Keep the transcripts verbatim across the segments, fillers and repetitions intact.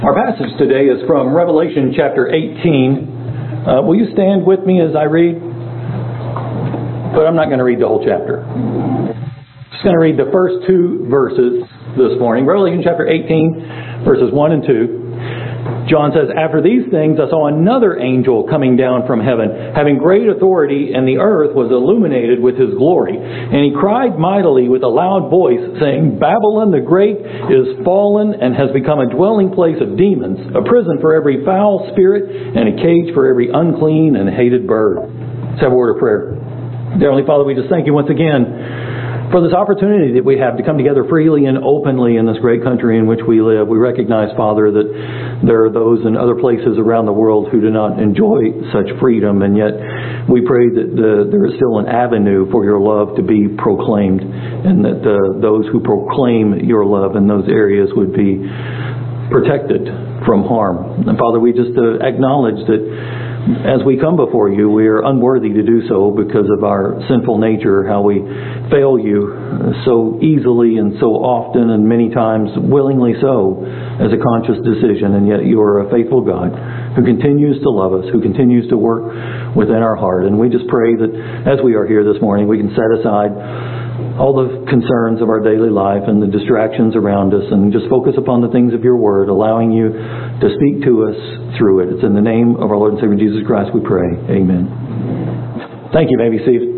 Our passage today is from Revelation chapter eighteen. Uh, will you stand with me as I read? But I'm not going to read the whole chapter. I'm just going to read the first two verses this morning. Revelation chapter eighteen, verses one and two. John says, "After these things I saw another angel coming down from heaven, having great authority, and the earth was illuminated with his glory. And he cried mightily with a loud voice, saying, Babylon the Great is fallen, and has become a dwelling place of demons, a prison for every foul spirit, and a cage for every unclean and hated bird." Let's have a word of prayer. Dear Heavenly Father, we just thank you once again for this opportunity that we have to come together freely and openly in this great country in which we live. We recognize, Father, that there are those in other places around the world who do not enjoy such freedom, and yet we pray that the, there is still an avenue for your love to be proclaimed, and that the, those who proclaim your love in those areas would be protected from harm. And Father, we just uh, acknowledge that as we come before you, we are unworthy to do so because of our sinful nature, how we fail you so easily and so often, and many times willingly so, as a conscious decision. And yet you are a faithful God who continues to love us, who continues to work within our heart. And we just pray that as we are here this morning, we can set aside all the concerns of our daily life and the distractions around us, and just focus upon the things of your word, allowing you to speak to us through it. It's in the name of our Lord and Savior Jesus Christ we pray. Amen. Thank you. May be seated.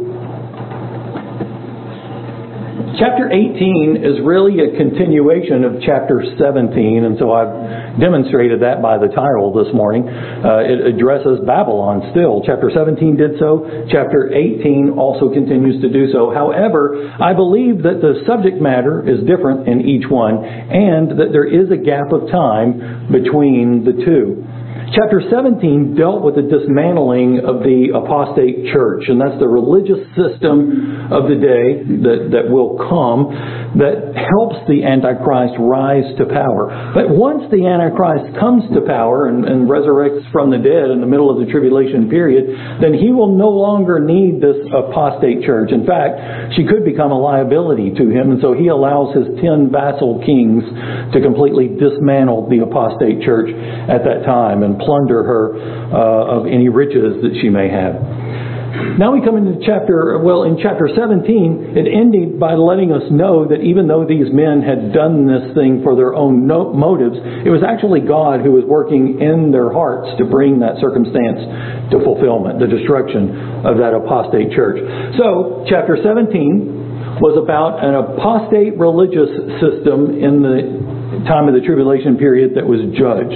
Chapter eighteen is really a continuation of chapter seventeen, and so I've demonstrated that by the title this morning. Uh, it addresses Babylon still. Chapter seventeen did so. Chapter eighteen also continues to do so. However, I believe that the subject matter is different in each one, and that there is a gap of time between the two. Chapter seventeen dealt with the dismantling of the apostate church, and that's the religious system of the day that, that will come that helps the Antichrist rise to power. But once the Antichrist comes to power and, and resurrects from the dead in the middle of the tribulation period, then he will no longer need this apostate church. In fact, she could become a liability to him, and so he allows his ten vassal kings to completely dismantle the apostate church at that time and plunder her uh, of any riches that she may have. Now we come into chapter, well, in chapter seventeen, it ended by letting us know that even though these men had done this thing for their own no- motives, it was actually God who was working in their hearts to bring that circumstance to fulfillment, the destruction of that apostate church. So, chapter seventeen was about an apostate religious system in the time of the tribulation period that was judged.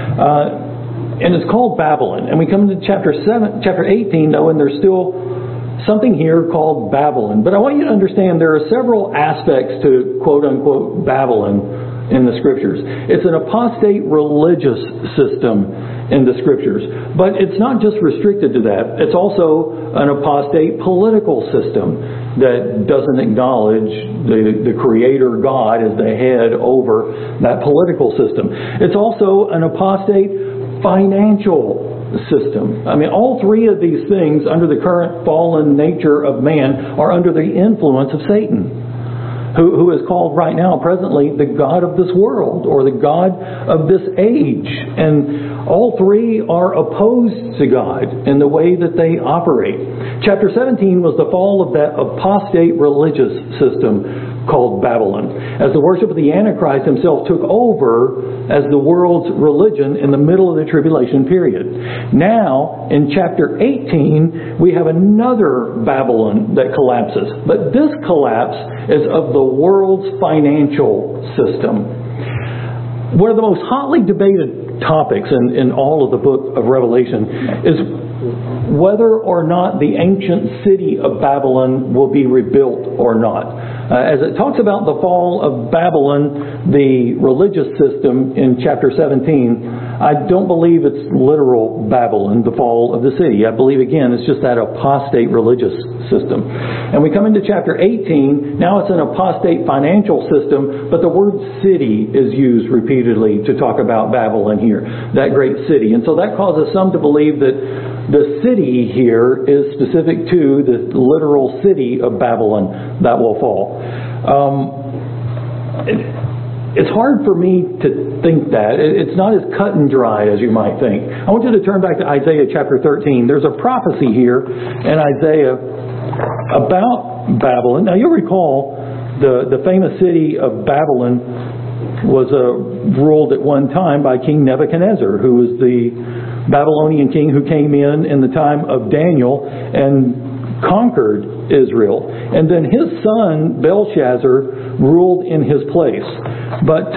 Uh, And it's called Babylon. And we come to chapter seven, chapter eighteen, though, and there's still something here called Babylon. But I want you to understand there are several aspects to quote-unquote Babylon in the Scriptures. It's an apostate religious system in the Scriptures. But it's not just restricted to that. It's also an apostate political system that doesn't acknowledge the, the Creator God as the head over that political system. It's also an apostate financial system. I mean, all three of these things, under the current fallen nature of man, are under the influence of Satan, who, who is called right now, presently, the God of this world, or the God of this age. And all three are opposed to God in the way that they operate. Chapter seventeen was the fall of that apostate religious system called Babylon, as the worship of the Antichrist himself took over as the world's religion in the middle of the tribulation period. Now, in chapter eighteen, we have another Babylon that collapses. But this collapse is of the world's financial system. One of the most hotly debated topics in, in all of the book of Revelation is whether or not the ancient city of Babylon will be rebuilt or not. Uh, as it talks about the fall of Babylon, the religious system in chapter seventeen, I don't believe it's literal Babylon, the fall of the city. I believe, again, it's just that apostate religious system. And we come into chapter eighteen, now it's an apostate financial system, but the word city is used repeatedly to talk about Babylon here, that great city. And so that causes some to believe that the city here is specific to the literal city of Babylon that will fall. Um, it's hard for me to think that. It's not as cut and dry as you might think. I want you to turn back to Isaiah chapter thirteen. There's a prophecy here in Isaiah about Babylon. Now you'll recall the, the famous city of Babylon was uh, ruled at one time by King Nebuchadnezzar, who was the Babylonian king who came in in the time of Daniel and conquered Israel. And then his son Belshazzar ruled in his place. But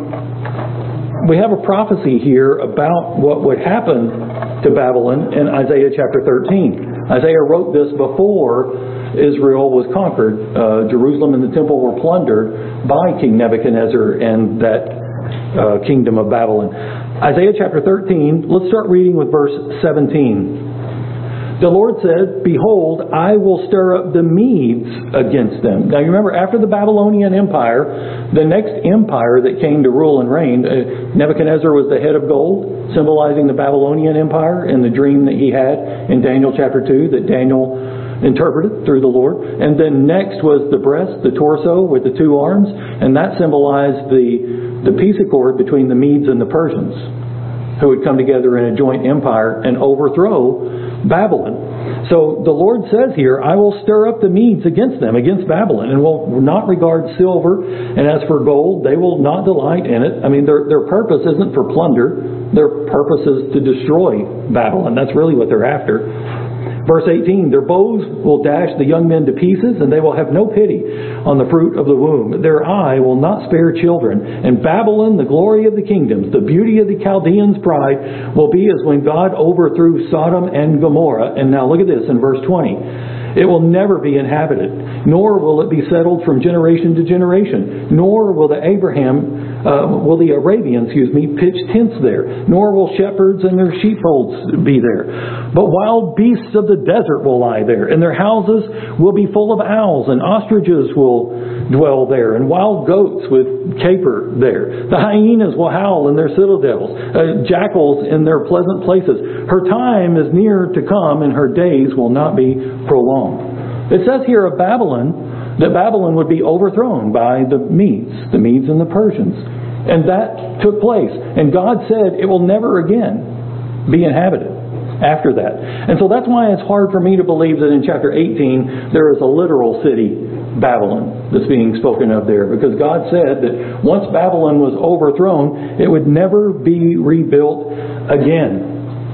um, we have a prophecy here about what would happen to Babylon in Isaiah chapter thirteen. Isaiah wrote this before Israel was conquered. Uh, Jerusalem and the temple were plundered by King Nebuchadnezzar and that uh, kingdom of Babylon. Isaiah chapter thirteen, let's start reading with verse seventeen. The Lord said, "Behold, I will stir up the Medes against them." Now you remember, after the Babylonian Empire, the next empire that came to rule and reign, uh, Nebuchadnezzar was the head of gold, symbolizing the Babylonian Empire in the dream that he had in Daniel chapter two that Daniel interpreted through the Lord. And then next was the breast, the torso with the two arms, and that symbolized the, the peace accord between the Medes and the Persians, who would come together in a joint empire and overthrow Babylon. So the Lord says here, "I will stir up the Medes against them," against Babylon, and will not regard silver. And as for gold, they will not delight in it. I mean, their, their purpose isn't for plunder. Their purpose is to destroy Babylon. That's really what they're after. Verse eighteen, "Their bows will dash the young men to pieces, and they will have no pity on the fruit of the womb. Their eye will not spare children. And Babylon, the glory of the kingdoms, the beauty of the Chaldeans' pride, will be as when God overthrew Sodom and Gomorrah." And now look at this in verse twenty. "It will never be inhabited, nor will it be settled from generation to generation. Nor will the Abraham, uh, will the Arabians, excuse me, pitch tents there. Nor will shepherds and their sheepfolds be there. But wild beasts of the desert will lie there, and their houses will be full of owls, and ostriches will dwell there, and wild goats with caper there. The hyenas will howl in their citadels, uh, jackals in their pleasant places. Her time is near to come, and her days will not be prolonged." It says here of Babylon that Babylon would be overthrown by the Medes, the Medes and the Persians. And that took place. And God said it will never again be inhabited after that. And so that's why it's hard for me to believe that in chapter eighteen there is a literal city, Babylon, that's being spoken of there. Because God said that once Babylon was overthrown, it would never be rebuilt again.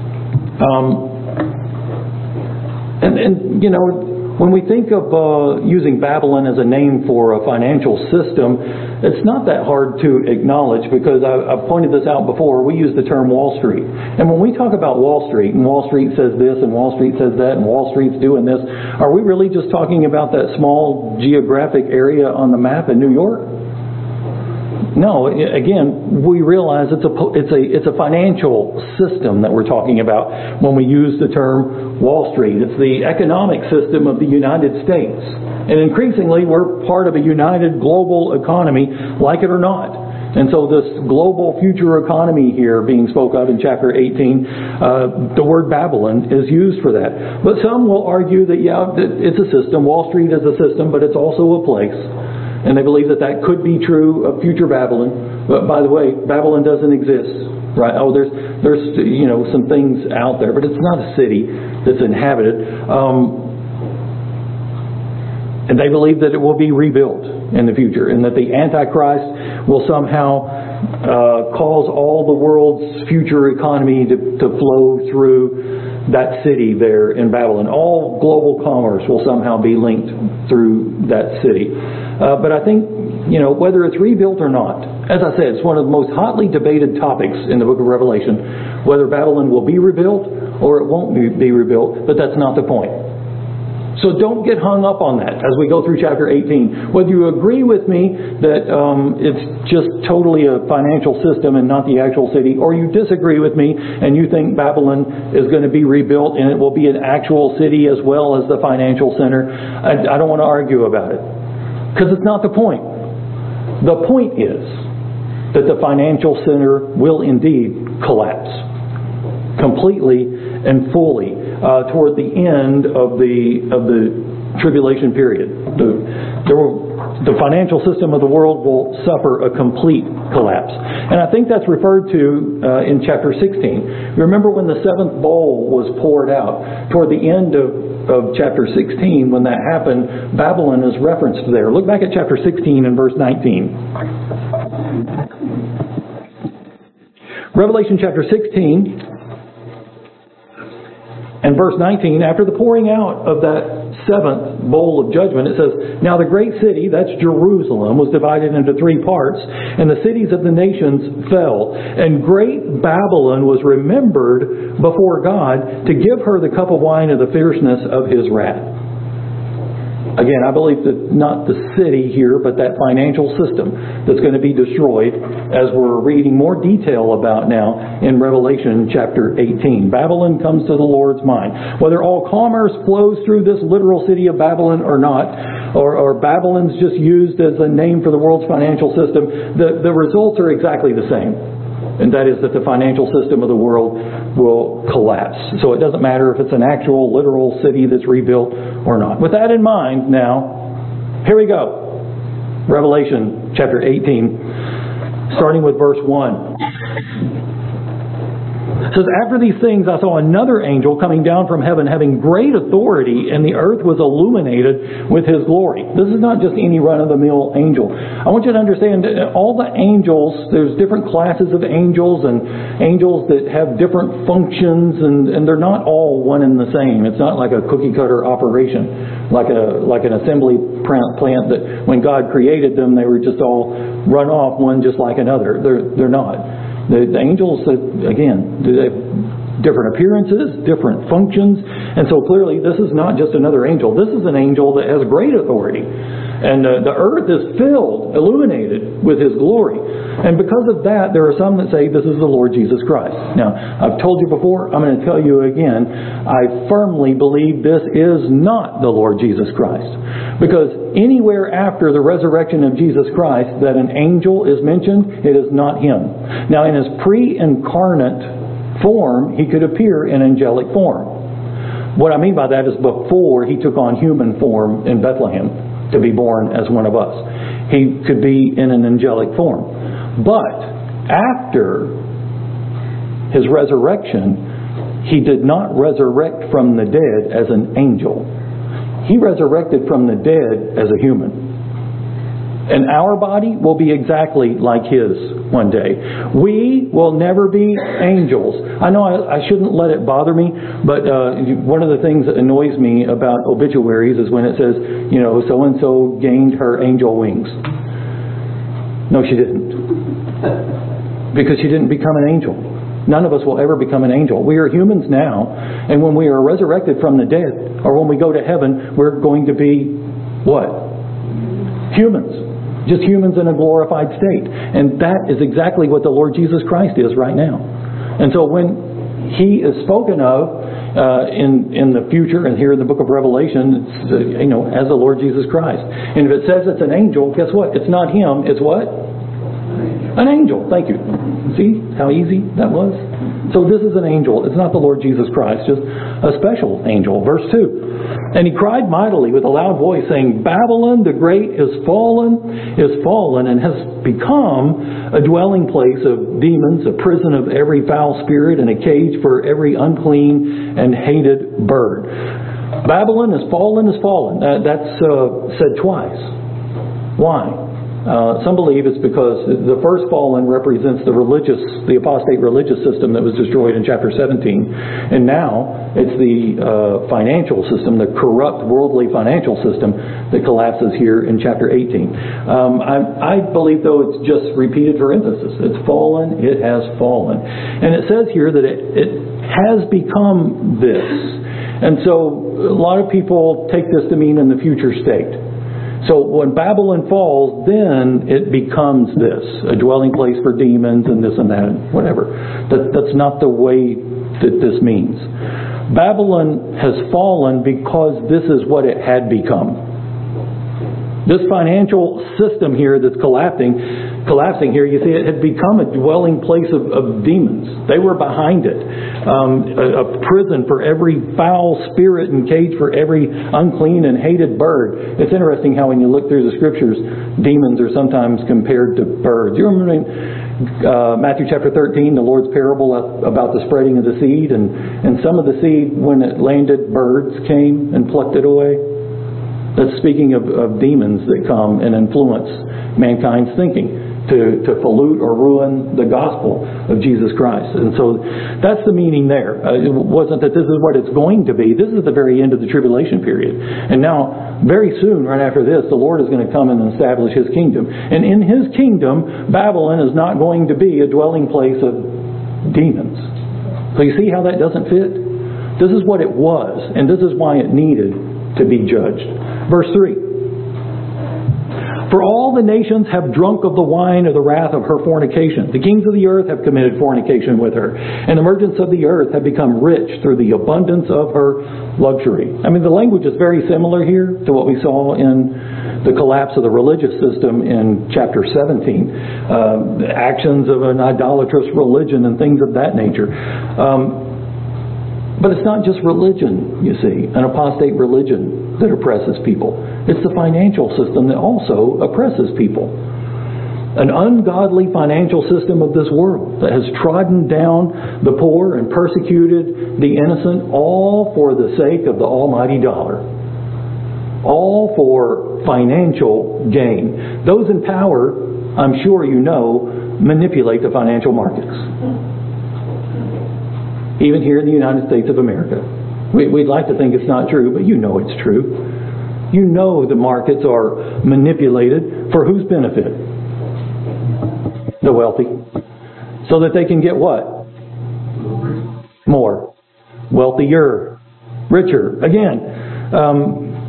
Um, and, and, you know, when we think of uh, using Babylon as a name for a financial system, it's not that hard to acknowledge, because I, I've pointed this out before. We use the term Wall Street. And when we talk about Wall Street, and Wall Street says this, and Wall Street says that, and Wall Street's doing this, are we really just talking about that small geographic area on the map in New York? No, again, we realize it's a it's a it's a financial system that we're talking about when we use the term Wall Street. It's the economic system of the United States, and increasingly we're part of a united global economy, like it or not. And so this global future economy here being spoke of in chapter eighteen, uh, the word Babylon is used for that. But some will argue that yeah, it's a system. Wall Street is a system, but it's also a place. And they believe that that could be true of future Babylon. But by the way, Babylon doesn't exist, right? Oh, there's there's you know some things out there, but it's not a city that's inhabited. Um, and they believe that it will be rebuilt in the future, and that the Antichrist will somehow uh, cause all the world's future economy to, to flow through that city there in Babylon. All global commerce will somehow be linked through that city. Uh, but I think, you know, whether it's rebuilt or not, as I said, it's one of the most hotly debated topics in the book of Revelation, whether Babylon will be rebuilt or it won't be, be rebuilt, but that's not the point. So don't get hung up on that as we go through chapter eighteen. Whether you agree with me that um, it's just totally a financial system and not the actual city, or you disagree with me and you think Babylon is going to be rebuilt and it will be an actual city as well as the financial center, I, I don't want to argue about it. Because it's not the point. The point is that the financial center will indeed collapse completely and fully uh, toward the end of the of the tribulation period. The, there will the financial system of the world will suffer a complete collapse. And I think that's referred to uh, in chapter sixteen. Remember when the seventh bowl was poured out? Toward the end of, of chapter sixteen, when that happened, Babylon is referenced there. Look back at chapter sixteen and verse nineteen. Revelation chapter sixteen and verse nineteen, after the pouring out of that seventh bowl of judgment, it says, "Now the great city," that's Jerusalem, "was divided into three parts, and the cities of the nations fell. And great Babylon was remembered before God to give her the cup of wine of the fierceness of His wrath." Again, I believe that not the city here, but that financial system that's going to be destroyed, as we're reading more detail about now in Revelation chapter eighteen. Babylon comes to the Lord's mind. Whether all commerce flows through this literal city of Babylon or not, or, or Babylon's just used as a name for the world's financial system, the, the results are exactly the same. And that is that the financial system of the world will collapse. So it doesn't matter if it's an actual, literal city that's rebuilt or not. With that in mind, now, here we go. Revelation chapter eighteen, starting with verse one. It says, "After these things I saw another angel coming down from heaven, having great authority, and the earth was illuminated with his glory." This is not just any run-of-the-mill angel. I want you to understand that all the angels, there's different classes of angels, and angels that have different functions, and, and they're not all one and the same. It's not like a cookie-cutter operation, like a like an assembly plant that when God created them, they were just all run off, one just like another. They're, they're not. The, the angels, again, they have different appearances, different functions. And so clearly this is not just another angel. This is an angel that has great authority. And uh, the earth is filled, illuminated with His glory. And because of that, there are some that say this is the Lord Jesus Christ. Now, I've told you before, I'm going to tell you again, I firmly believe this is not the Lord Jesus Christ. Because anywhere after the resurrection of Jesus Christ that an angel is mentioned, it is not Him. Now, in His pre-incarnate form, He could appear in angelic form. What I mean by that is before He took on human form in Bethlehem to be born as one of us. He could be in an angelic form. But after His resurrection, He did not resurrect from the dead as an angel. He resurrected from the dead as a human. And our body will be exactly like His one day. We will never be angels. I know I, I shouldn't let it bother me, but uh, one of the things that annoys me about obituaries is when it says, you know, so-and-so gained her angel wings. No, she didn't. Because she didn't become an angel. None of us will ever become an angel. We are humans now, and when we are resurrected from the dead, or when we go to heaven, we're going to be what? Humans. Just humans in a glorified state. And that is exactly what the Lord Jesus Christ is right now. And so when He is spoken of uh, in in the future, and here in the book of Revelation, it's, uh, you know, as the Lord Jesus Christ. And if it says it's an angel, guess what? It's not Him. It's what? An angel. Thank you. See how easy that was? So this is an angel. It's not the Lord Jesus Christ, just a special angel. Verse two. "And he cried mightily with a loud voice, saying, Babylon the great is fallen, is fallen, and has become a dwelling place of demons, a prison of every foul spirit, and a cage for every unclean and hated bird." Babylon is fallen, is fallen. Uh, that's uh, said twice. Why? Uh, some believe it's because the first fallen represents the religious, the apostate religious system that was destroyed in chapter seventeen. And now it's the uh, financial system, the corrupt worldly financial system that collapses here in chapter eighteen. Um, I, I believe, though, it's just repeated for emphasis. It's fallen, it has fallen. And it says here that it, it has become this. And so a lot of people take this to mean in the future state. So when Babylon falls, then it becomes this, a dwelling place for demons and this and that and whatever. That, that's not the way that this means. Babylon has fallen because this is what it had become. This financial system here that's collapsing collapsing here, you see it had become a dwelling place of, of demons. They were behind it. Um, a, a prison for every foul spirit and cage for every unclean and hated bird. It's interesting how when you look through the scriptures, demons are sometimes compared to birds. You remember uh, Matthew chapter thirteen, the Lord's parable about the spreading of the seed, and, and some of the seed, when it landed, birds came and plucked it away. That's speaking of, of demons that come and influence mankind's thinking to, to pollute or ruin the gospel of Jesus Christ. And so that's the meaning there. Uh, it wasn't that this is what it's going to be. This is the very end of the tribulation period. And now, very soon, right after this, the Lord is going to come and establish His kingdom. And in His kingdom, Babylon is not going to be a dwelling place of demons. So you see how that doesn't fit? This is what it was, and this is why it needed to be judged. Verse three. For all the nations have drunk of the wine of the wrath of her fornication. The kings of the earth have committed fornication with her, and the merchants of the earth have become rich through the abundance of her luxury. I mean, the language is very similar here to what we saw in the collapse of the religious system in chapter seventeen. Uh, actions of an idolatrous religion and things of that nature. Um, But it's not just religion, you see, an apostate religion that oppresses people. It's the financial system that also oppresses people. An ungodly financial system of this world that has trodden down the poor and persecuted the innocent, all for the sake of the almighty dollar. All for financial gain. Those in power, I'm sure you know, manipulate the financial markets. Even here in the United States of America. We, we'd like to think it's not true, but you know it's true. You know the markets are manipulated for whose benefit? The wealthy. So that they can get what? More. Wealthier. Richer. Again, um,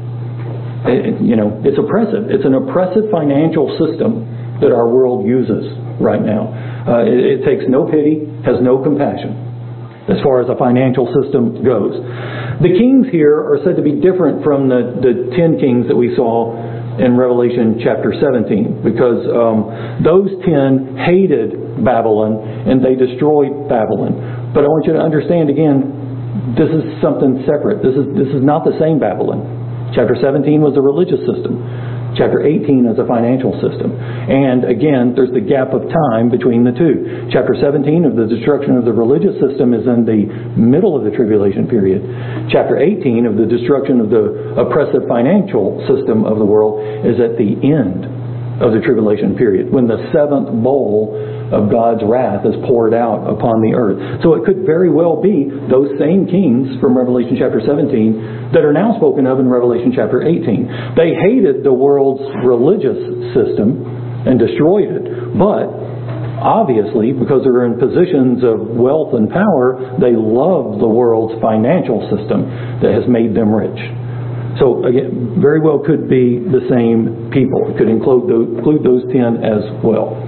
it, you know, it's oppressive. It's an oppressive financial system that our world uses right now. Uh, it, it takes no pity, has no compassion, as far as the financial system goes. The kings here are said to be different from the, the ten kings that we saw in Revelation chapter seventeen, because um, those ten hated Babylon and they destroyed Babylon. But I want you to understand again, this is something separate. This is this is not the same Babylon. Chapter seventeen was a religious system. Chapter eighteen is a financial system. And again, there's the gap of time between the two. Chapter seventeen of the destruction of the religious system is in the middle of the tribulation period. Chapter eighteen of the destruction of the oppressive financial system of the world is at the end of the tribulation period, when the seventh bowl of God's wrath is poured out upon the earth. So it could very well be those same kings from Revelation chapter seventeen that are now spoken of in Revelation chapter eighteen. They hated the world's religious system and destroyed it, but obviously, because they're in positions of wealth and power, they love the world's financial system that has made them rich. So again, very well could be the same people. It could include those, include those ten as well.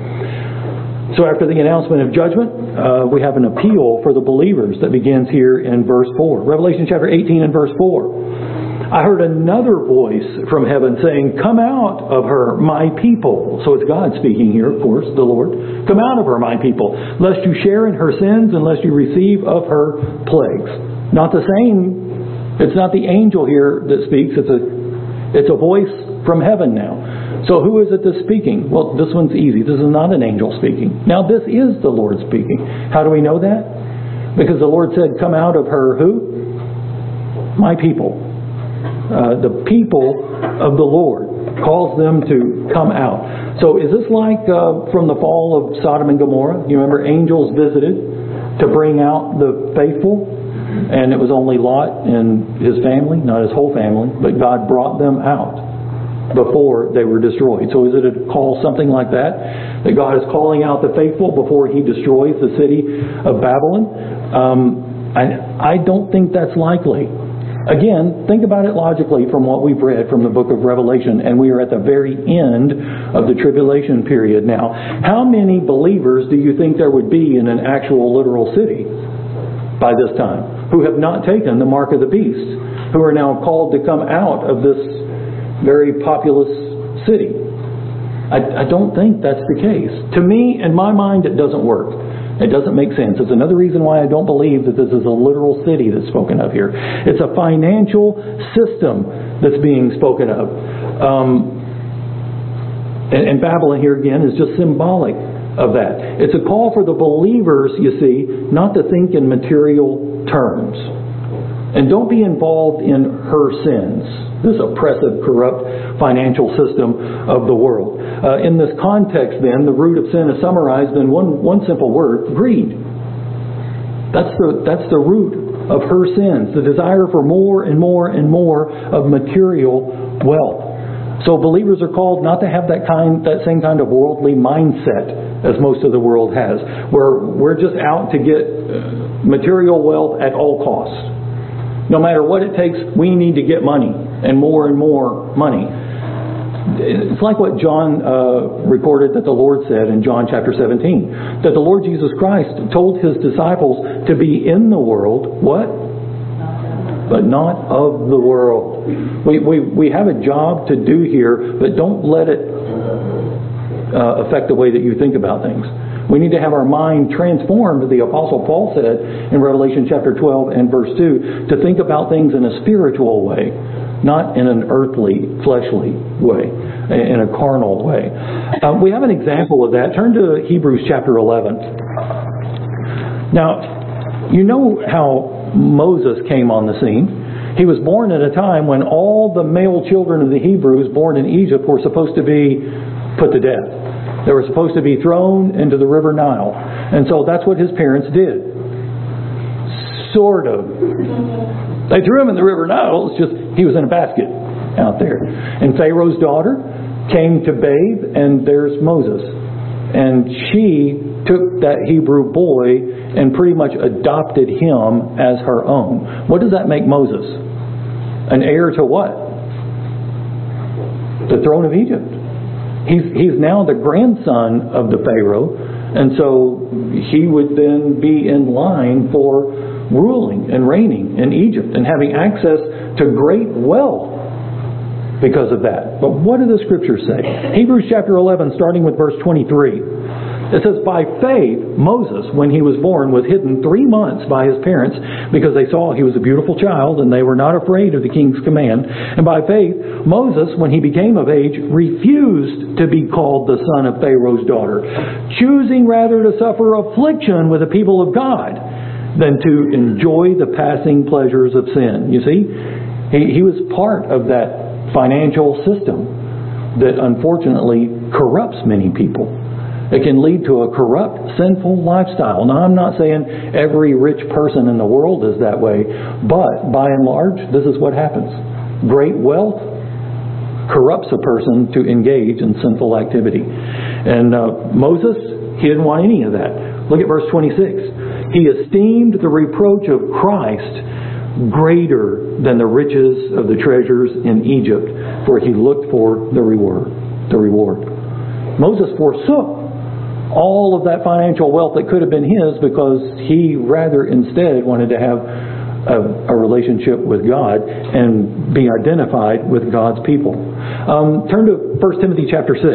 So after the announcement of judgment, uh, we have an appeal for the believers that begins here in verse four. Revelation chapter eighteen and verse four. I heard another voice from heaven saying, "Come out of her, my people." So it's God speaking here, of course, the Lord. "Come out of her, my people, lest you share in her sins and lest you receive of her plagues." Not the same. It's not the angel here that speaks. It's a, it's a voice from heaven now. So who is it that's speaking? Well, this one's easy. This is not an angel speaking. Now this is the Lord speaking. How do we know that? Because the Lord said, "Come out of her," who? My people. Uh, the people of the Lord calls them to come out. So is this like uh, from the fall of Sodom and Gomorrah? You remember angels visited to bring out the faithful? And it was only Lot and his family, not his whole family, but God brought them out before they were destroyed. So is it a call something like that? That God is calling out the faithful before He destroys the city of Babylon? Um, I, I don't think that's likely. Again, think about it logically from what we've read from the book of Revelation, and we are at the very end of the tribulation period now. How many believers do you think there would be in an actual literal city by this time, who have not taken the mark of the beast, who are now called to come out of this very populous city? I, I don't think that's the case. To me, in my mind, it doesn't work. It doesn't make sense. It's another reason why I don't believe that this is a literal city that's spoken of here. It's a financial system that's being spoken of. Um, and, and Babylon here again is just symbolic of that. It's a call for the believers, you see, not to think in material terms. And don't be involved in her sins, this oppressive, corrupt financial system of the world. Uh, in this context, then, the root of sin is summarized in one, one simple word, greed. That's the, that's the root of her sins, the desire for more and more and more of material wealth. So believers are called not to have that kind, that same kind of worldly mindset as most of the world has, where we're just out to get material wealth at all costs. No matter what it takes, we need to get money and more and more money. It's like what John uh, recorded that the Lord said in John chapter seventeen. That the Lord Jesus Christ told His disciples to be in the world, what? But not of the world. We, we, we have a job to do here, but don't let it uh, affect the way that you think about things. We need to have our mind transformed, the Apostle Paul said in Revelation chapter twelve and verse two, to think about things in a spiritual way, not in an earthly, fleshly way, in a carnal way. Uh, we have an example of that. Turn to Hebrews chapter eleven. Now, you know how Moses came on the scene. He was born at a time when all the male children of the Hebrews born in Egypt were supposed to be put to death. They were supposed to be thrown into the river Nile. And so that's what his parents did. Sort of. They threw him in the river Nile. It's just he was in a basket out there. And Pharaoh's daughter came to bathe, and there's Moses. And she took that Hebrew boy and pretty much adopted him as her own. What does that make Moses? An heir to what? The throne of Egypt. He's, he's now the grandson of the Pharaoh, and so he would then be in line for ruling and reigning in Egypt and having access to great wealth because of that. But what do the Scriptures say? Hebrews chapter eleven, starting with verse twenty-three. It says, by faith, Moses, when he was born, was hidden three months by his parents because they saw he was a beautiful child and they were not afraid of the king's command. And by faith, Moses, when he became of age, refused to be called the son of Pharaoh's daughter, choosing rather to suffer affliction with the people of God than to enjoy the passing pleasures of sin. You see, he, he was part of that financial system that unfortunately corrupts many people. It can lead to a corrupt, sinful lifestyle. Now, I'm not saying every rich person in the world is that way, but by and large, this is what happens. Great wealth corrupts a person to engage in sinful activity. And uh, Moses, he didn't want any of that. Look at verse twenty-six. He esteemed the reproach of Christ greater than the riches of the treasures in Egypt, for he looked for the reward. The reward. Moses forsook all of that financial wealth that could have been his because he rather instead wanted to have a, a relationship with God and be identified with God's people. Um, turn to First Timothy chapter six.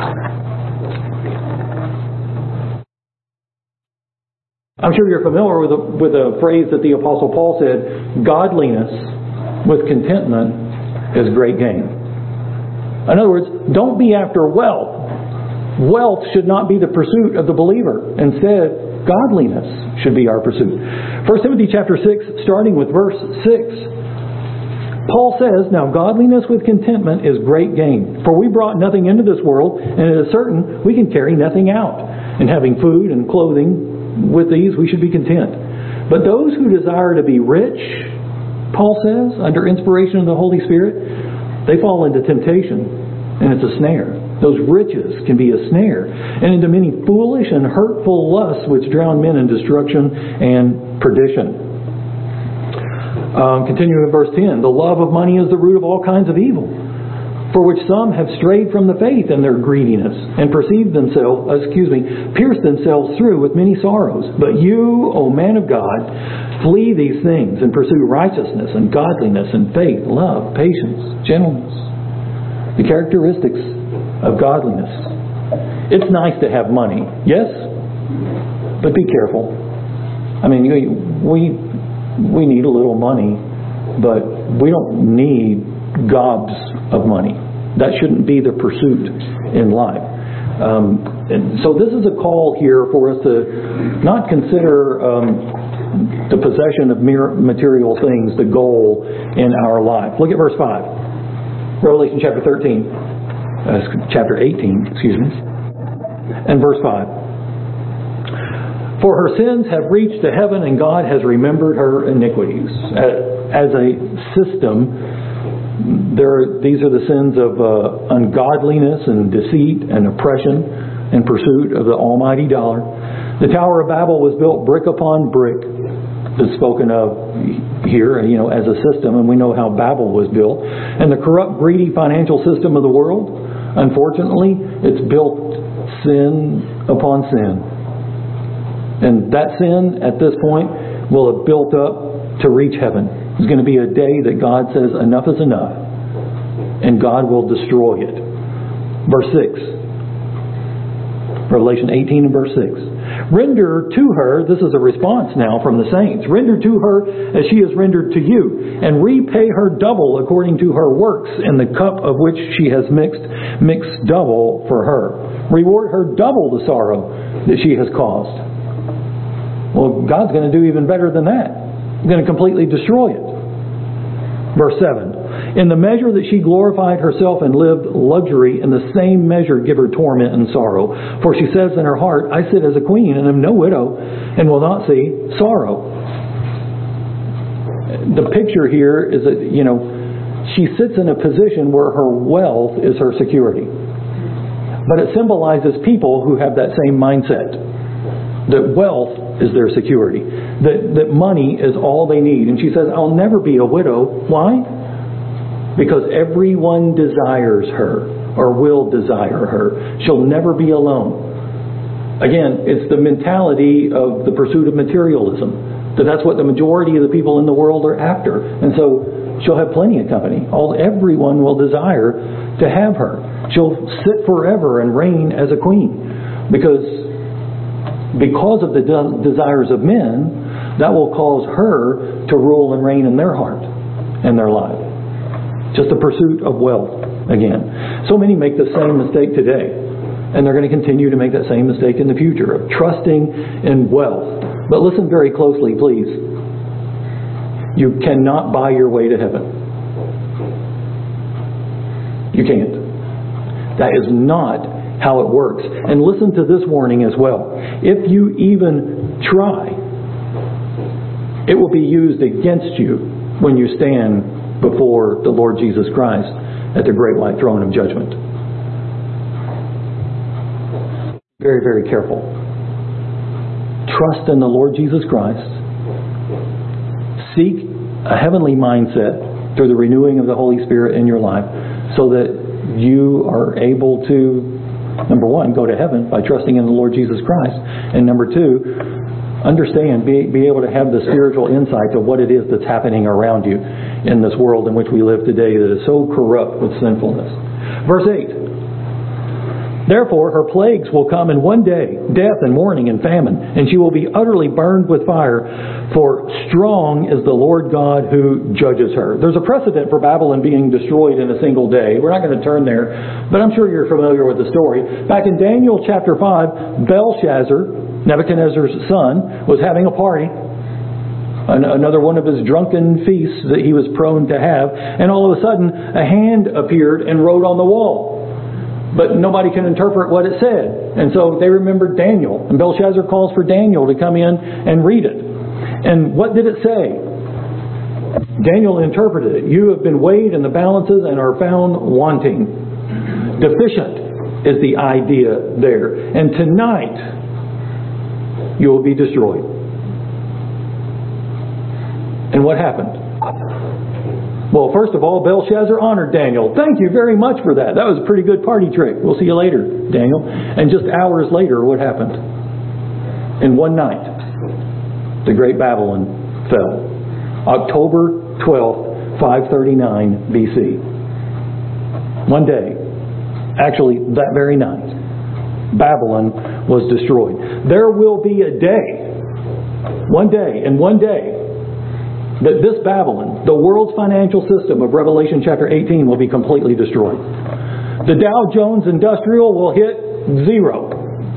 I'm sure you're familiar with a, with a phrase that the Apostle Paul said, godliness with contentment is great gain. In other words, don't be after wealth. Wealth should not be the pursuit of the believer. Instead, godliness should be our pursuit. First Timothy chapter six, starting with verse six. Paul says, now godliness with contentment is great gain. For we brought nothing into this world, and it is certain we can carry nothing out. And having food and clothing, with these we should be content. But those who desire to be rich, Paul says, under inspiration of the Holy Spirit, they fall into temptation, and it's a snare. Those riches can be a snare, and into many foolish and hurtful lusts which drown men in destruction and perdition. Um, continuing in verse ten, the love of money is the root of all kinds of evil, for which some have strayed from the faith in their greediness, and perceived themselves, excuse me, pierced themselves through with many sorrows. But you, O man of God, flee these things and pursue righteousness and godliness and faith, love, patience, gentleness, the characteristics of godliness. It's nice to have money, yes? But be careful. I mean, we we need a little money, but we don't need gobs of money. That shouldn't be the pursuit in life. Um, and so this is a call here for us to not consider um, the possession of mere material things the goal in our life. Look at verse five. Revelation chapter thirteen. Uh, chapter eighteen, excuse me. And verse five. For her sins have reached to heaven, and God has remembered her iniquities. As a system, there are, these are the sins of uh, ungodliness and deceit and oppression and pursuit of the almighty dollar. The Tower of Babel was built brick upon brick. Is spoken of here, you know, as a system, and we know how Babel was built. And the corrupt, greedy financial system of the world, unfortunately, it's built sin upon sin. And that sin, at this point, will have built up to reach heaven. There's going to be a day that God says, enough is enough, and God will destroy it. Verse six. Revelation eighteen and verse six. Render to her, this is a response now from the saints, render to her as she has rendered to you, and repay her double according to her works in the cup of which she has mixed, mix double for her. Reward her double the sorrow that she has caused. Well, God's going to do even better than that. He's going to completely destroy it. Verse seven. In the measure that she glorified herself and lived luxury, in the same measure give her torment and sorrow. For she says in her heart, I sit as a queen and am no widow, and will not see sorrow. The picture here is that, you know, she sits in a position where her wealth is her security. But it symbolizes people who have that same mindset. That wealth is their security. That, that money is all they need. And she says, I'll never be a widow. Why? Because everyone desires her, or will desire her. She'll never be alone. Again, it's the mentality of the pursuit of materialism. That that's what the majority of the people in the world are after. And so she'll have plenty of company. All everyone will desire to have her. She'll sit forever and reign as a queen. Because, because of the de- desires of men, that will cause her to rule and reign in their heart and their life. Just the pursuit of wealth again. So many make the same mistake today. And they're going to continue to make that same mistake in the future of trusting in wealth. But listen very closely, please. You cannot buy your way to heaven. You can't. That is not how it works. And listen to this warning as well. If you even try, it will be used against you when you stand before the Lord Jesus Christ at the great white throne of judgment. Very, very careful. Trust in the Lord Jesus Christ. Seek a heavenly mindset through the renewing of the Holy Spirit in your life so that you are able to, number one, go to heaven by trusting in the Lord Jesus Christ. And number two, understand, be, be able to have the spiritual insight to what it is that's happening around you in this world in which we live today that is so corrupt with sinfulness. Verse eight. Therefore her plagues will come in one day, death and mourning and famine, and she will be utterly burned with fire, for strong is the Lord God who judges her. There's a precedent for Babylon being destroyed in a single day. We're not going to turn there, but I'm sure you're familiar with the story. Back in Daniel chapter five, Belshazzar, Nebuchadnezzar's son, was having a party. Another one of his drunken feasts that he was prone to have. And all of a sudden, a hand appeared and wrote on the wall. But nobody can interpret what it said. And so they remembered Daniel. And Belshazzar calls for Daniel to come in and read it. And what did it say? Daniel interpreted it. You have been weighed in the balances and are found wanting. Deficient is the idea there. And tonight, you will be destroyed. And what happened? Well, first of all, Belshazzar honored Daniel. Thank you very much for that. That was a pretty good party trick. We'll see you later, Daniel. And just hours later, what happened? In one night, the great Babylon fell. October twelfth, five thirty-nine B C. One day, Actually, that very night, Babylon was destroyed. There will be a day, one day, and one day, that this Babylon, the world's financial system of Revelation chapter eighteen, will be completely destroyed. The Dow Jones Industrial will hit zero,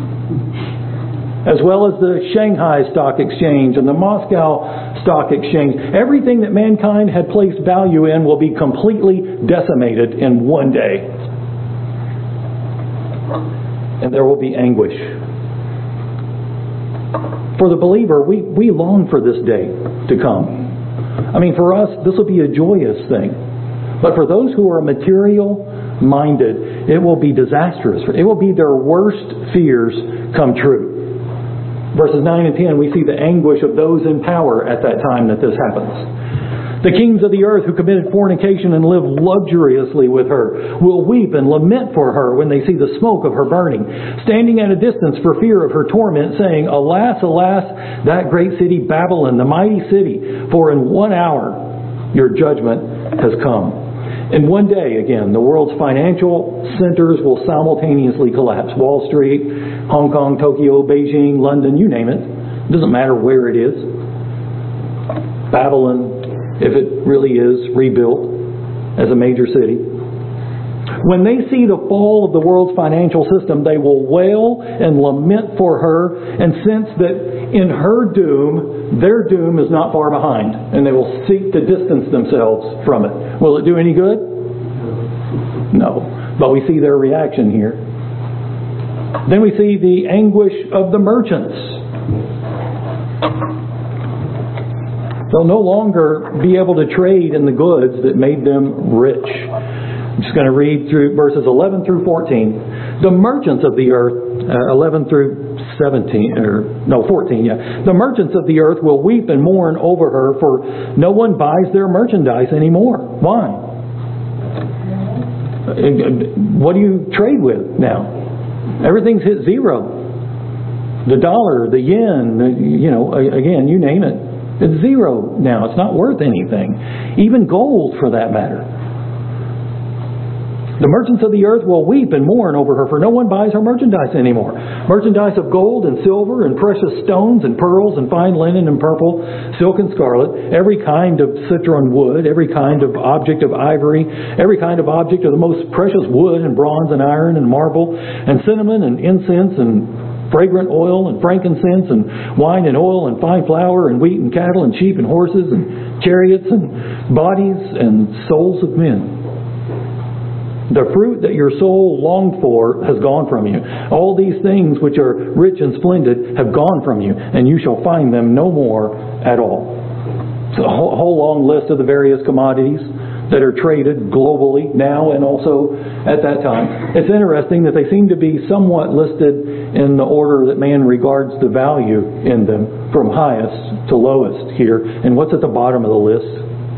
as well as the Shanghai Stock Exchange and the Moscow Stock Exchange. Everything that mankind had placed value in will be completely decimated in one day. And there will be anguish. For the believer, we, we long for this day to come. I mean, for us, this will be a joyous thing. But for those who are material-minded, it will be disastrous. It will be their worst fears come true. Verses nine and ten, we see the anguish of those in power at that time that this happens. The kings of the earth who committed fornication and lived luxuriously with her will weep and lament for her when they see the smoke of her burning, standing at a distance for fear of her torment, saying, Alas, alas, that great city Babylon, the mighty city, for in one hour your judgment has come. In one day, again, the world's financial centers will simultaneously collapse. Wall Street, Hong Kong, Tokyo, Beijing, London, you name it. It doesn't matter where it is. Babylon, if it really is rebuilt as a major city. When they see the fall of the world's financial system, they will wail and lament for her and sense that in her doom, their doom is not far behind, and they will seek to distance themselves from it. Will it do any good? No. But we see their reaction here. Then we see the anguish of the merchants. They'll no longer be able to trade in the goods that made them rich. I'm just going to read through verses eleven through fourteen. The merchants of the earth, uh, eleven through seventeen, or no, fourteen, yeah. The merchants of the earth will weep and mourn over her, for no one buys their merchandise anymore. Why? What do you trade with now? Everything's hit zero. The dollar, the yen, the, you know, again, you name it. It's zero now. It's not worth anything. Even gold, for that matter. The merchants of the earth will weep and mourn over her, for no one buys her merchandise anymore. Merchandise of gold and silver and precious stones and pearls and fine linen and purple, silk and scarlet, every kind of citron wood, every kind of object of ivory, every kind of object of the most precious wood and bronze and iron and marble, and cinnamon and incense and fragrant oil and frankincense and wine and oil and fine flour and wheat and cattle and sheep and horses and chariots and bodies and souls of men. The fruit that your soul longed for has gone from you. All these things which are rich and splendid have gone from you, and you shall find them no more at all. So a whole long list of the various commodities that are traded globally now and also at that time. It's interesting that they seem to be somewhat listed in the order that man regards the value in them, from highest to lowest here. And what's at the bottom of the list?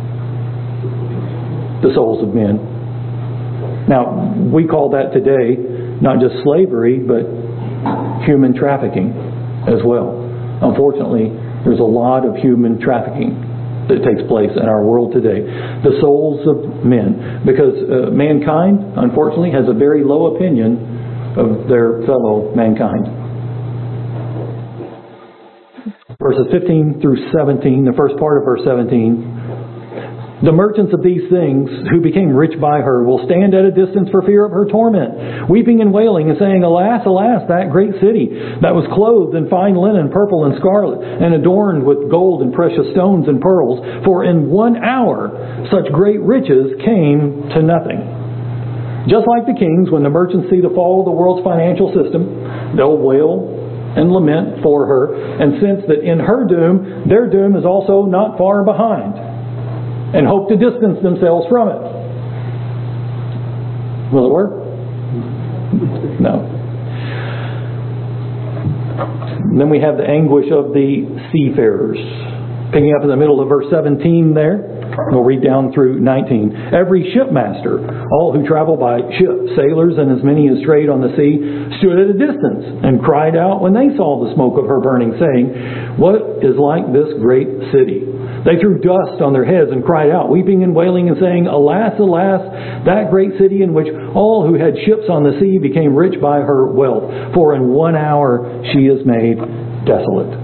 The souls of men. Now, we call that today not just slavery, but human trafficking as well. Unfortunately, there's a lot of human trafficking that takes place in our world today. The souls of men. Because uh, mankind, unfortunately, has a very low opinion of their fellow mankind. Verses fifteen through seventeen, the first part of verse seventeen. The merchants of these things, who became rich by her, will stand at a distance for fear of her torment, weeping and wailing and saying, Alas, alas, that great city that was clothed in fine linen, purple and scarlet, and adorned with gold and precious stones and pearls, for in one hour such great riches came to nothing. Just like the kings, when the merchants see the fall of the world's financial system, they'll wail and lament for her, and sense that in her doom, their doom is also not far behind, and hope to distance themselves from it. Will it work? No. And then we have the anguish of the seafarers. Picking up in the middle of verse seventeen there, we'll read down through nineteen. Every shipmaster, all who travel by ship, sailors and as many as trade on the sea, stood at a distance and cried out when they saw the smoke of her burning, saying, What is like this great city? They threw dust on their heads and cried out, weeping and wailing and saying, Alas, alas, that great city in which all who had ships on the sea became rich by her wealth. For in one hour she is made desolate.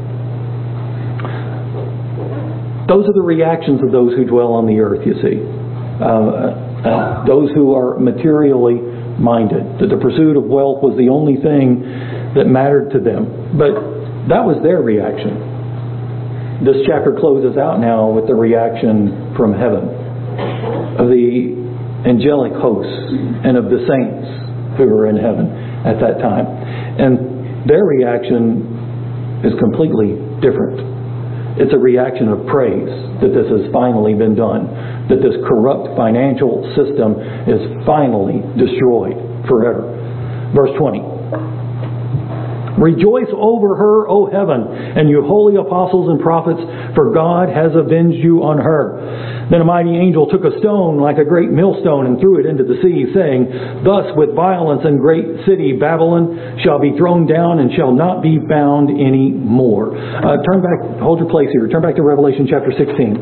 Those are the reactions of those who dwell on the earth, you see. Uh, uh, those who are materially minded. That the pursuit of wealth was the only thing that mattered to them. But that was their reaction. This chapter closes out now with the reaction from heaven of the angelic hosts and of the saints who were in heaven at that time. And their reaction is completely different. It's a reaction of praise that this has finally been done. That this corrupt financial system is finally destroyed forever. Verse twenty. Rejoice over her, O heaven, and you holy apostles and prophets, for God has avenged you on her. Then a mighty angel took a stone like a great millstone and threw it into the sea, saying, Thus with violence and great city Babylon shall be thrown down and shall not be found any more. Uh, turn back, hold your place here. Turn back to Revelation chapter sixteen.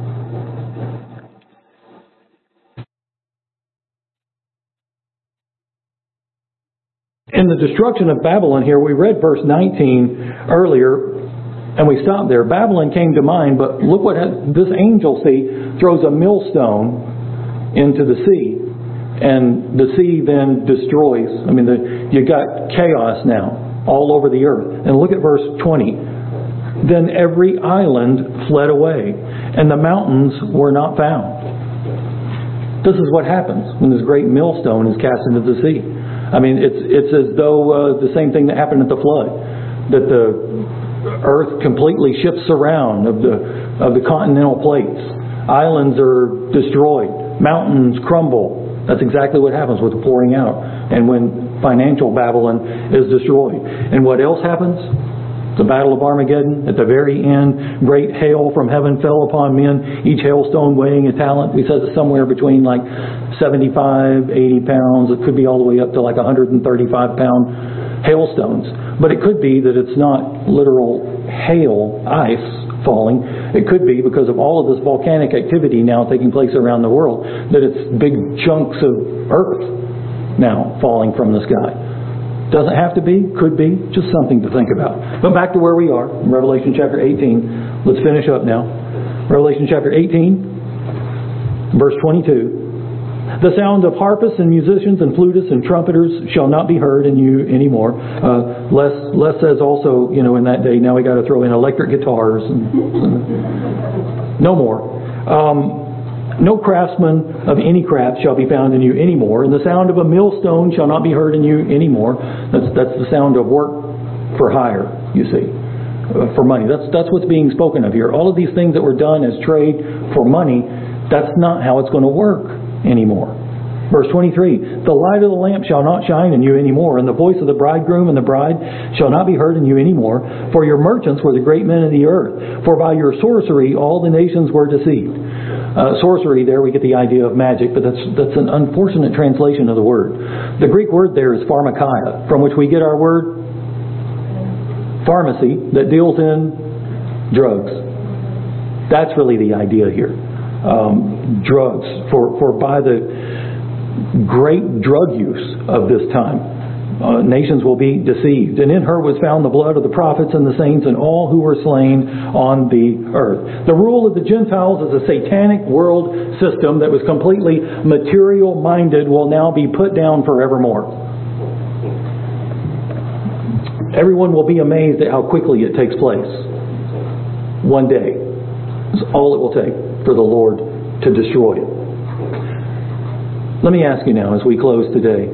In the destruction of Babylon here, we read verse nineteen earlier, and we stopped there. Babylon came to mind, but look what this angel, see, throws a millstone into the sea. And the sea then destroys. I mean, the, you got chaos now all over the earth. And look at verse twenty. Then every island fled away, and the mountains were not found. This is what happens when this great millstone is cast into the sea. I mean, it's it's as though uh, the same thing that happened at the flood, that the earth completely shifts around of the of the continental plates. Islands are destroyed, mountains crumble. That's exactly what happens with the pouring out, and when financial Babylon is destroyed. And what else happens? The Battle of Armageddon. At the very end, great hail from heaven fell upon men, each hailstone weighing a talent. We said it's somewhere between like seventy-five, eighty pounds. It could be all the way up to like one hundred thirty-five pound hailstones. But it could be that it's not literal hail, ice falling. It could be because of all of this volcanic activity now taking place around the world, that it's big chunks of earth now falling from the sky. Doesn't have to be, could be, just something to think about. But back to where we are, in Revelation chapter eighteen. Let's finish up now. Revelation chapter eighteen, verse twenty-two. The sound of harpists and musicians and flutists and trumpeters shall not be heard in you anymore. Uh, Les, Les says also, you know, in that day, now we got to throw in electric guitars. And, and no more. Um, No craftsman of any craft shall be found in you anymore, and the sound of a millstone shall not be heard in you anymore. That's that's the sound of work for hire, you see, uh, for money. That's that's what's being spoken of here. All of these things that were done as trade for money, that's not how it's going to work anymore. Verse twenty-three, the light of the lamp shall not shine in you anymore, and the voice of the bridegroom and the bride shall not be heard in you anymore, for your merchants were the great men of the earth, for by your sorcery all the nations were deceived. Uh, sorcery, there we get the idea of magic, but that's that's an unfortunate translation of the word. The Greek word there is pharmakia, from which we get our word pharmacy, that deals in drugs. That's really the idea here. Um, drugs, for, for by the great drug use of this time, Uh, nations will be deceived. And in her was found the blood of the prophets and the saints and all who were slain on the earth. The rule of the Gentiles as a satanic world system that was completely material-minded will now be put down forevermore. Everyone will be amazed at how quickly it takes place. One day is all it will take for the Lord to destroy it. Let me ask you now as we close today,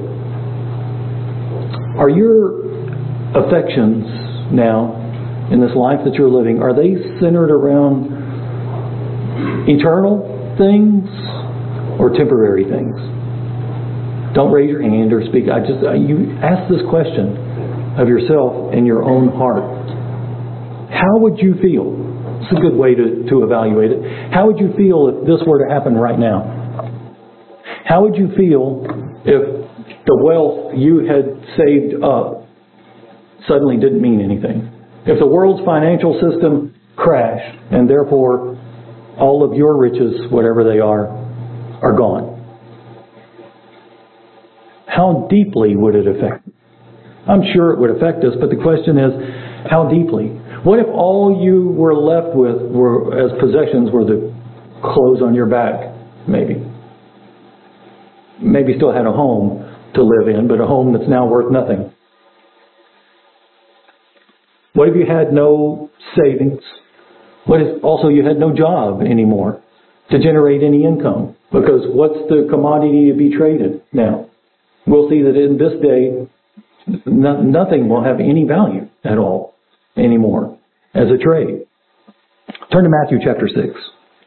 are your affections now, in this life that you're living, are they centered around eternal things or temporary things? Don't raise your hand or speak. I just you ask this question of yourself in your own heart. How would you feel? It's a good way to, to evaluate it. How would you feel if this were to happen right now? How would you feel if the wealth you had saved up suddenly didn't mean anything? If the world's financial system crashed and therefore all of your riches, whatever they are, are gone. How deeply would it affect? I'm sure it would affect us, but the question is, how deeply? What if all you were left with were, as possessions, were the clothes on your back, maybe? Maybe still had a home to live in, but a home that's now worth nothing. What if you had no savings? What if also you had no job anymore to generate any income? Because what's the commodity to be traded now? We'll see that in this day, no, nothing will have any value at all anymore as a trade. Turn to Matthew chapter six.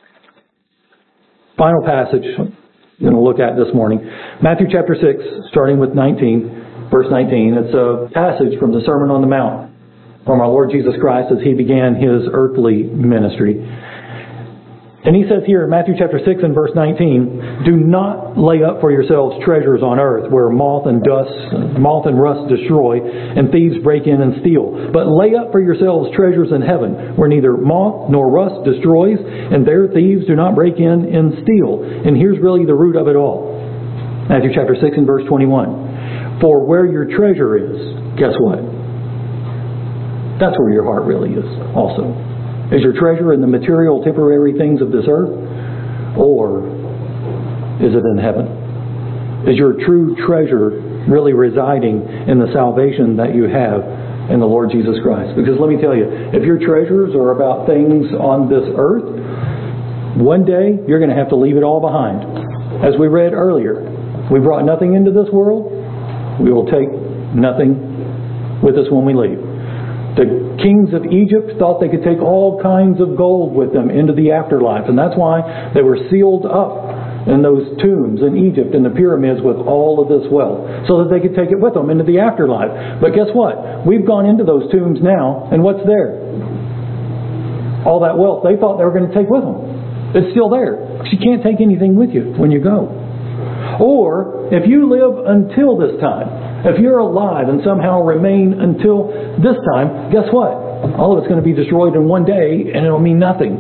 Final passage I'm going to look at this morning. Matthew chapter six, starting with nineteen, verse nineteen. It's a passage from the Sermon on the Mount from our Lord Jesus Christ as He began His earthly ministry. And He says here in Matthew chapter six and verse nineteen, do not lay up for yourselves treasures on earth where moth and dust, moth and rust destroy and thieves break in and steal. But lay up for yourselves treasures in heaven where neither moth nor rust destroys and there thieves do not break in and steal. And here's really the root of it all. Matthew chapter six and verse twenty-one. For where your treasure is, guess what? That's where your heart really is also. Is your treasure in the material, temporary things of this earth? Or is it in heaven? Is your true treasure really residing in the salvation that you have in the Lord Jesus Christ? Because let me tell you, if your treasures are about things on this earth, one day you're going to have to leave it all behind. As we read earlier, we brought nothing into this world. We will take nothing with us when we leave. The kings of Egypt thought they could take all kinds of gold with them into the afterlife. And that's why they were sealed up in those tombs in Egypt and the pyramids with all of this wealth, so that they could take it with them into the afterlife. But guess what? We've gone into those tombs now, and what's there? All that wealth they thought they were going to take with them. It's still there. You can't take anything with you when you go. Or, if you live until this time, if you're alive and somehow remain until this time, guess what? All of it's going to be destroyed in one day and it'll mean nothing.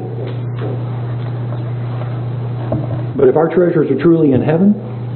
But if our treasures are truly in heaven,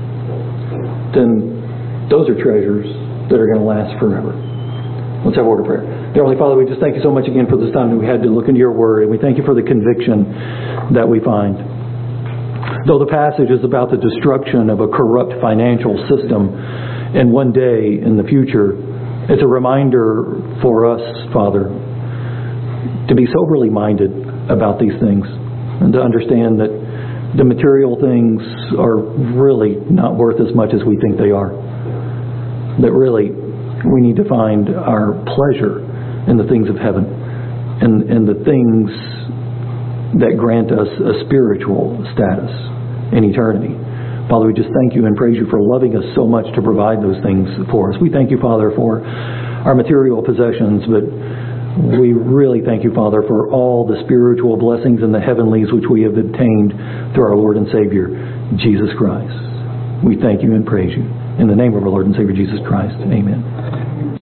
then those are treasures that are going to last forever. Let's have a word of prayer. Dear Heavenly Father, we just thank you so much again for this time that we had to look into your word, and we thank you for the conviction that we find. Though the passage is about the destruction of a corrupt financial system, and one day in the future, it's a reminder for us, Father, to be soberly minded about these things and to understand that the material things are really not worth as much as we think they are. That really we need to find our pleasure in the things of heaven and, and the things that grant us a spiritual status in eternity. Father, we just thank you and praise you for loving us so much to provide those things for us. We thank you, Father, for our material possessions, but we really thank you, Father, for all the spiritual blessings and the heavenlies which we have obtained through our Lord and Savior, Jesus Christ. We thank you and praise you. In the name of our Lord and Savior, Jesus Christ. Amen.